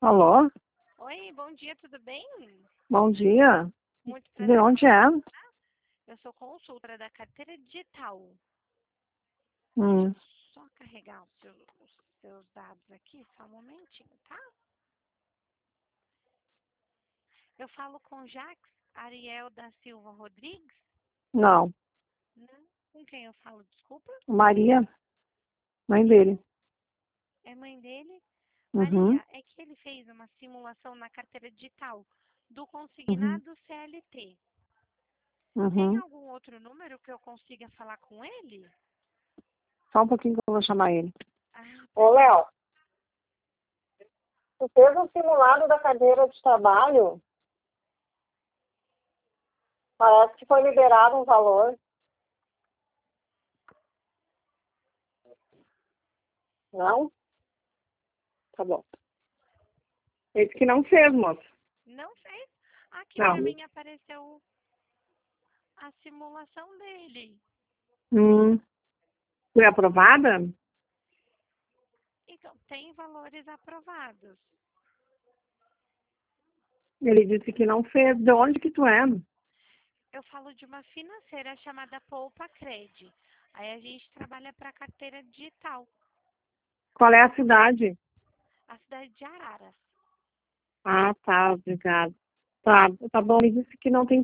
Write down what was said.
Alô? Oi, bom dia, tudo bem? Bom dia. Muito De prazer. onde é? Eu sou consultora da carteira digital. Deixa Hum, eu só carregar os seus dados aqui, só um momentinho, tá? Eu falo com Jax Ariel da Silva Rodrigues? não. Não. Com quem eu falo, desculpa? Maria, mãe dele. É mãe dele? Uhum, Maria, é que ele fez uma simulação na carteira digital do uhum, consignado CLT. Tem uhum. algum outro número que eu consiga falar com ele? Só um pouquinho que eu vou chamar ele. Ah, Ô, Léo, tu fez um simulado da cadeira de trabalho? Parece que foi liberado um valor. Não? Tá bom. Ele disse que não fez, moço. não fez. Aqui Não. pra mim apareceu a simulação dele. Hum, foi aprovada? Então, tem valores aprovados. Ele disse que não fez. De onde que tu é? Eu falo de uma financeira chamada Poupa Cred. Aí a gente trabalha para carteira digital, Qual é a cidade? a cidade de Araras. Ah, tá, obrigado. Tá, tá bom. Ele disse que não tem